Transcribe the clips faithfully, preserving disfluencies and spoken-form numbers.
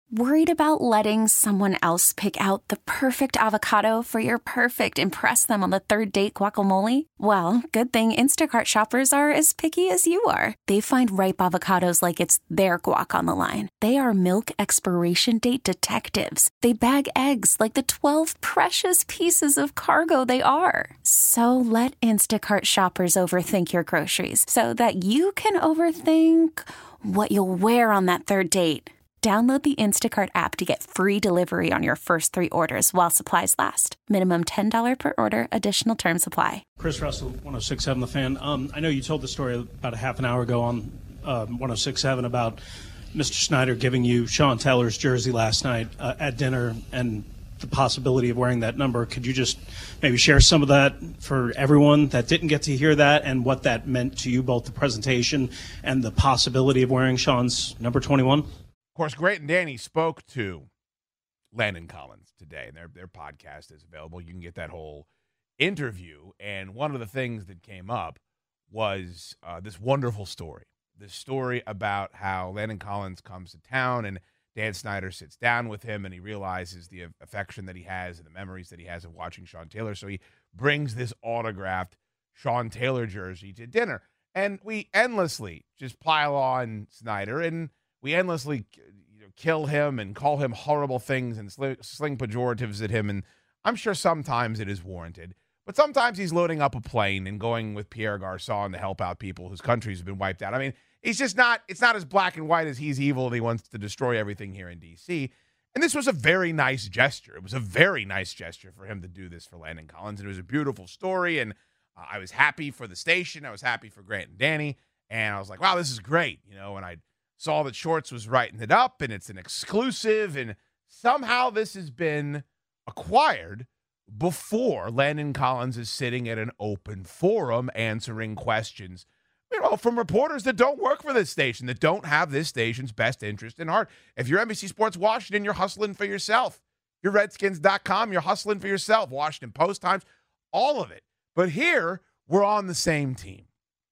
Worried about letting someone else pick out the perfect avocado for your perfect impress them on the third date guacamole? Well, good thing Instacart shoppers are as picky as you are. They find ripe avocados like it's their guac on the line. They are milk expiration date detectives. They bag eggs like the twelve precious pieces of cargo they are. So let Instacart shoppers overthink your groceries so that you can overthink what you'll wear on that third date. Download the Instacart app to get free delivery on your first three orders while supplies last. Minimum ten dollars per order. Additional terms apply. Chris Russell, one oh six point seven The Fan. Um, I know you told the story about a half an hour ago on uh, one oh six point seven about Mister Snyder giving you Sean Taylor's jersey last night uh, at dinner and the possibility of wearing that number. Could you just maybe share some of that for everyone that didn't get to hear that and what that meant to you, both the presentation and the possibility of wearing Sean's number twenty-one? Of course, Grant and Danny spoke to Landon Collins today, and their their podcast is available. You can get that whole interview. And one of the things that came up was uh, this wonderful story, this story about how Landon Collins comes to town and Dan Snyder sits down with him and he realizes the affection that he has and the memories that he has of watching Sean Taylor. So he brings this autographed Sean Taylor jersey to dinner. And we endlessly just pile on Snyder, and we endlessly you know, kill him and call him horrible things and sling, sling pejoratives at him. And I'm sure sometimes it is warranted. But sometimes he's loading up a plane and going with Pierre Garçon to help out people whose countries have been wiped out. I mean, he's just not, it's not as black and white as he's evil and he wants to destroy everything here in D C. And this was a very nice gesture. It was a very nice gesture for him to do this for Landon Collins. And it was a beautiful story. And uh, I was happy for the station. I was happy for Grant and Danny. And I was like, wow, this is great. You know, and I saw that Shorts was writing it up and it's an exclusive. And somehow this has been acquired before Landon Collins is sitting at an open forum answering questions, you know, from reporters that don't work for this station, that don't have this station's best interest in heart. If you're N B C Sports Washington, you're hustling for yourself. You're Redskins dot com, you're hustling for yourself. Washington Post Times, all of it. But here, we're on the same team.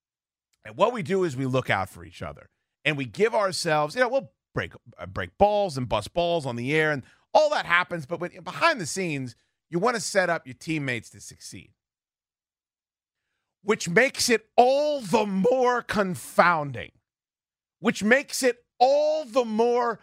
And what we do is we look out for each other. And we give ourselves, you know, we'll break uh, break balls and bust balls on the air, and all that happens. But when, behind the scenes, you want to set up your teammates to succeed, which makes it all the more confounding, which makes it all the more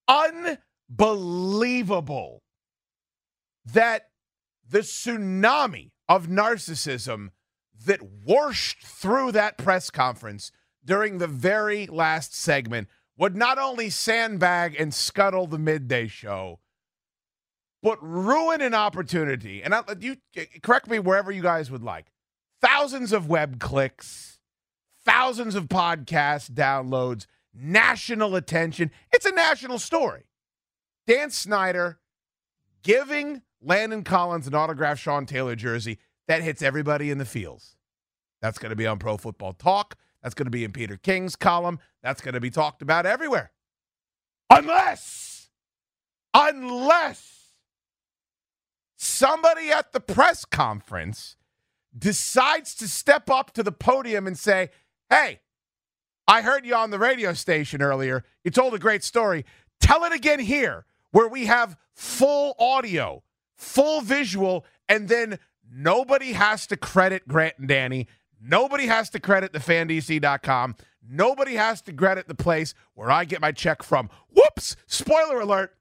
unbelievable that the tsunami of narcissism that whooshed through that press conference during the very last segment would not only sandbag and scuttle the midday show, but ruin an opportunity. And I, you correct me wherever you guys would like. Thousands of web clicks, thousands of podcast downloads, national attention. It's a national story. Dan Snyder giving Landon Collins an autographed Sean Taylor jersey that hits everybody in the feels. That's going to be on Pro Football Talk. That's going to be in Peter King's column. That's going to be talked about everywhere. Unless, unless somebody at the press conference decides to step up to the podium and say, hey, I heard you on the radio station earlier. You told a great story. Tell it again here, where we have full audio, full visual, and then nobody has to credit Grant and Danny. Nobody has to credit the fan D C dot com. Nobody has to credit the place where I get my check from. Whoops! Spoiler alert.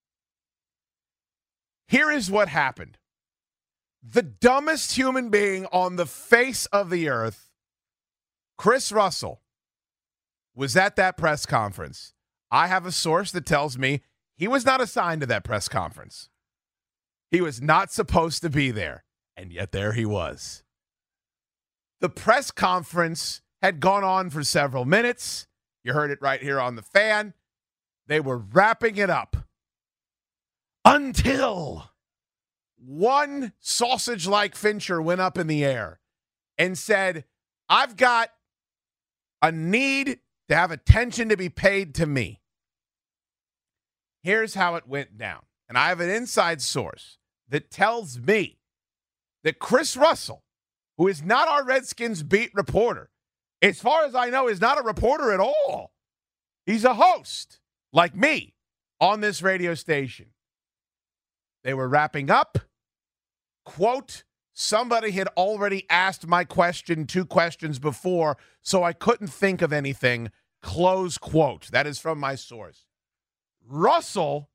Here is what happened. The dumbest human being on the face of the earth, Chris Russell, was at that press conference. I have a source that tells me he was not assigned to that press conference. He was not supposed to be there, and yet there he was. The press conference had gone on for several minutes. You heard it right here on the Fan. They were wrapping it up until one sausage-like Fincher went up in the air and said, I've got a need to have attention to be paid to me. Here's how it went down. And I have an inside source that tells me that Chris Russell, who is not our Redskins beat reporter, as far as I know, is not a reporter at all. He's a host, like me, on this radio station. They were wrapping up. Quote, somebody had already asked my question two questions before, so I couldn't think of anything. Close quote. That is from my source. Russell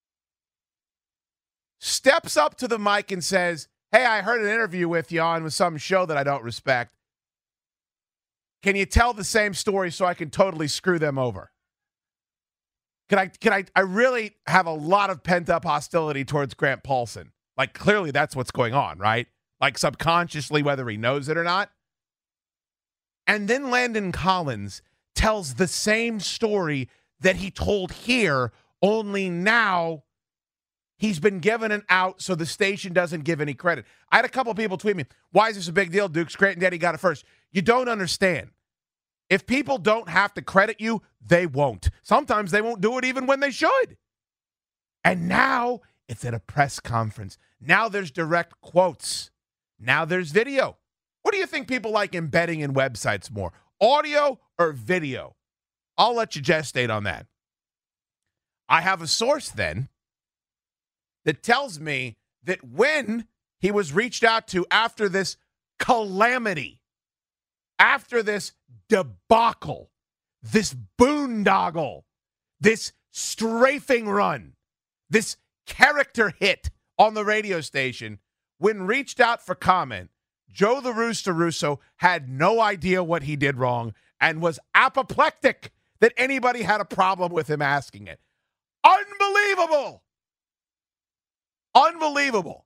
steps up to the mic and says, hey, I heard an interview with you on with some show that I don't respect. Can you tell the same story so I can totally screw them over? Can I, can I, I really have a lot of pent-up hostility towards Grant Paulsen. Like, clearly that's what's going on, right? Like, subconsciously, whether he knows it or not. And then Landon Collins tells the same story that he told here, only now he's been given an out so the station doesn't give any credit. I had a couple people tweet me, why is this a big deal, Dukes? Grant and Daddy got it first. You don't understand. If people don't have to credit you, they won't. Sometimes they won't do it even when they should. And now it's at a press conference. Now there's direct quotes. Now there's video. What do you think people like embedding in websites more, audio or video? I'll let you gestate on that. I have a source then that tells me that when he was reached out to after this calamity, after this debacle, this boondoggle, this strafing run, this character hit on the radio station, when reached out for comment, Joe the Rooster Russo had no idea what he did wrong and was apoplectic that anybody had a problem with him asking it. Unbelievable! Unbelievable.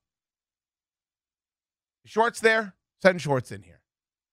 Shorts there? Send Shorts in here.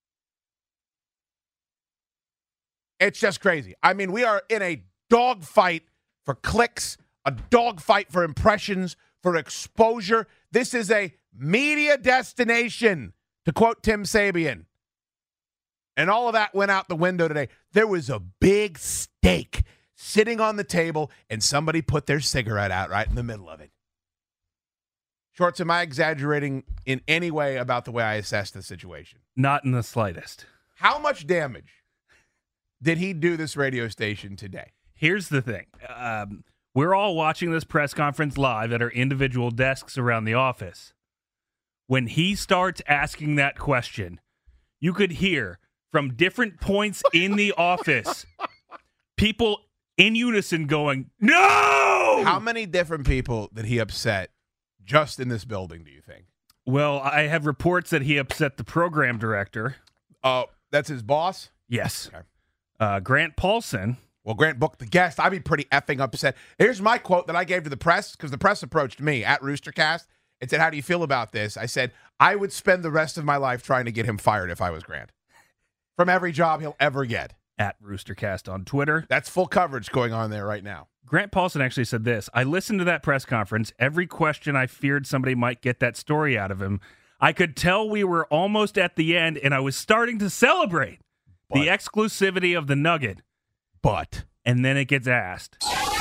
It's just crazy. I mean, we are in a dogfight for clicks, a dogfight for impressions, for exposure. This is a media destination, to quote Tim Sabian. And all of that went out the window today. There was a big steak sitting on the table, and somebody put their cigarette out right in the middle of it. Shorts, am I exaggerating in any way about the way I assess the situation? Not in the slightest. How much damage did he do this radio station today? Here's the thing. Um, we're all watching this press conference live at our individual desks around the office. When he starts asking that question, you could hear from different points in the office, people in unison going, no! How many different people did he upset just in this building, do you think? Well, I have reports that he upset the program director. Oh, uh, that's his boss? Yes. Okay. Uh, Grant Paulsen. Well, Grant booked the guest. I'd be pretty effing upset. Here's my quote that I gave to the press, because the press approached me at Roostercast and said, how do you feel about this? I said, I would spend the rest of my life trying to get him fired if I was Grant. From every job he'll ever get. At Roostercast on Twitter. That's full coverage going on there right now. Grant Paulsen actually said this. I listened to that press conference. Every question I feared somebody might get that story out of him. I could tell we were almost at the end, and I was starting to celebrate but, the exclusivity of the nugget. But. And then it gets asked.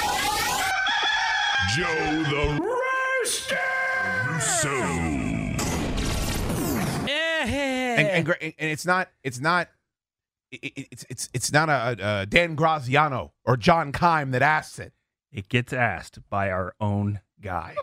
Joe the Rooster Russo. And, and, and it's not, it's not, it, it's it's it's not a, a Dan Graziano or John Keim that asks it. It gets asked by our own guy.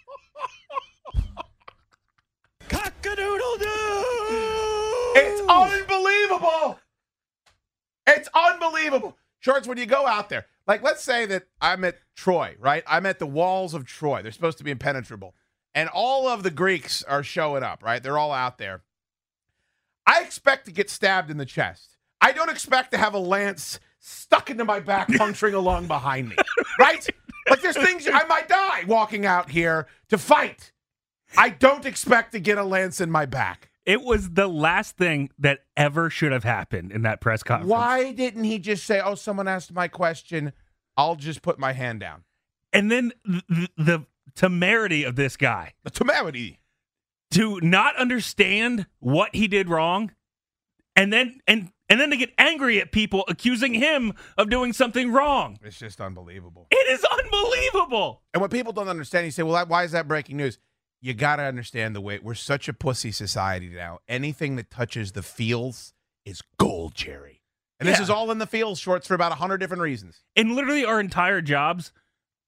Cock-a-doodle-doo! It's unbelievable. It's unbelievable. Shorts, when you go out there, like let's say that I'm at Troy, right? I'm at the walls of Troy. They're supposed to be impenetrable. And all of the Greeks are showing up, right? They're all out there. I expect to get stabbed in the chest. I don't expect to have a lance stuck into my back, puncturing along behind me, right? Like there's things I might die walking out here to fight. I don't expect to get a lance in my back. It was the last thing that ever should have happened in that press conference. Why didn't he just say, oh, someone asked my question, I'll just put my hand down? And then the, the temerity of this guy. The temerity. To not understand what he did wrong, and then and and then to get angry at people accusing him of doing something wrong. It's just unbelievable. It is unbelievable. And what people don't understand, you say, well, why is that breaking news? You got to understand the way we're such a pussy society now. Anything that touches the feels is gold, Jerry. And yeah. This is all in the feels, Shorts, for about a hundred different reasons. And literally our entire jobs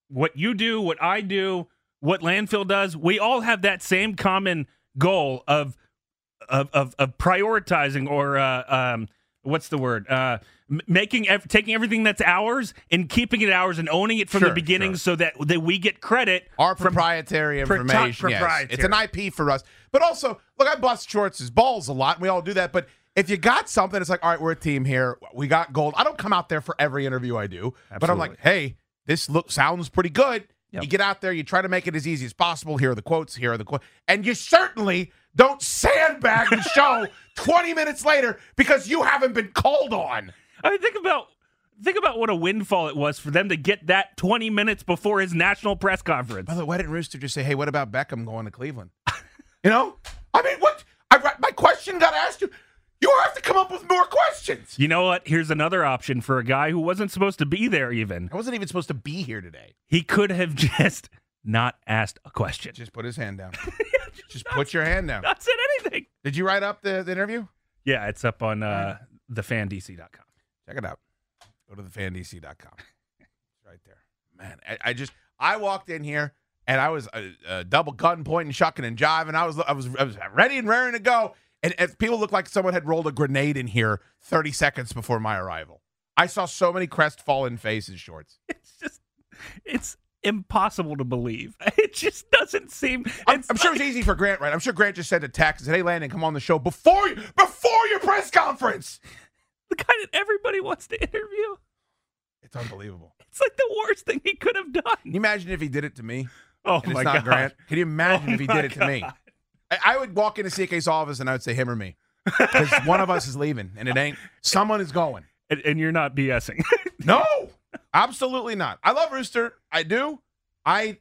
what you do, what I do, what Landfill does, we all have that same common goal of of of, of prioritizing or uh, um, what's the word? Uh, making ev- taking everything that's ours and keeping it ours and owning it from Sure, the beginning, sure. so that that we get credit. Our from proprietary pro- information. Yes. proprietary. It's an I P for us. But also, look, I bust Shorts' balls a lot, and we all do that. But if you got something, it's like, all right, we're a team here. We got gold. I don't come out there for every interview I do, Absolutely. but I'm like, hey, this look sounds pretty good. Yep. You get out there, you try to make it as easy as possible. Here are the quotes. Here are the quotes. And you certainly don't sandbag the show twenty minutes later because you haven't been called on. I mean, think about think about what a windfall it was for them to get that twenty minutes before his national press conference. By the way, why didn't Rooster just say, hey, what about Beckham going to Cleveland? You know? I mean, what? I, my question got asked you. You have to come up with more questions. You know what? Here's another option for a guy who wasn't supposed to be there even. I wasn't even supposed to be here today. He could have just not asked a question. Just put his hand down. just Just put your hand down. Not said anything. Did you write up the, the interview? Yeah, it's up on uh, the fan D C dot com. Check it out. Go to the fan D C dot com. It's right there. Man, I, I just, I walked in here and I was a, a double gun pointing, shucking, and jiving. I was, I was, I was ready and raring to go. And, and people looked like someone had rolled a grenade in here thirty seconds before my arrival. I saw so many crestfallen faces, Shorts. It's just, it's impossible to believe. It just doesn't seem. I'm, it's I'm sure like- it's easy for Grant, right? I'm sure Grant just sent a text and said, hey, Landon, come on the show before you, before your press conference. the guy that everybody wants to interview. It's unbelievable. It's like the worst thing he could have done. Can you imagine if he did it to me? Oh And my it's not god, Grant. Can you imagine Oh if he my did it to me? God. I, I would walk into C K's office and I would say him or me. Because one of us is leaving and it ain't. Someone is going. And, and you're not BSing. No, absolutely not. I love Rooster. I do. I,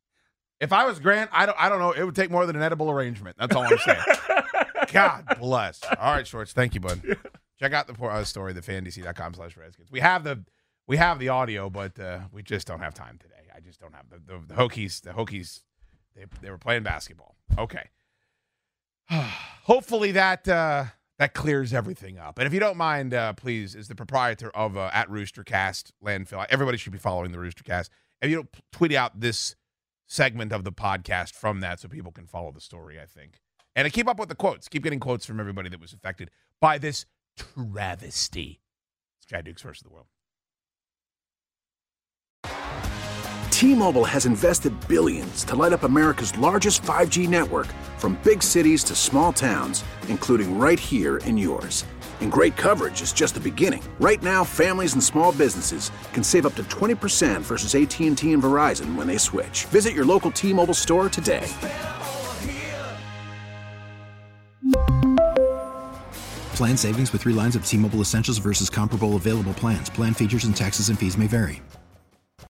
if I was Grant, I don't, I don't know. It would take more than an edible arrangement. That's all I'm saying. God bless. All right, Shorts. Thank you, bud. Check out the uh, story, the fan D C dot com slash Redskins. We have the, we have the audio, but uh, we just don't have time today. I just don't have the, the, the Hokies. The Hokies, they, they were playing basketball. Okay. Hopefully that uh, that clears everything up. And if you don't mind, uh, please, as the proprietor of uh, at Roostercast Landfill, everybody should be following the Roostercast. If you don't tweet out this segment of the podcast from that, so people can follow the story, I think, and to keep up with the quotes, keep getting quotes from everybody that was affected by this travesty. It's Chad Dukes versus the world. T-Mobile has invested billions to light up America's largest five G network, from big cities to small towns, including right here in yours. And great coverage is just the beginning. Right now, families and small businesses can save up to twenty percent versus A T and T and Verizon when they switch. Visit your local T-Mobile store today. Plan savings with three lines of T-Mobile Essentials versus comparable available plans. Plan features and taxes and fees may vary.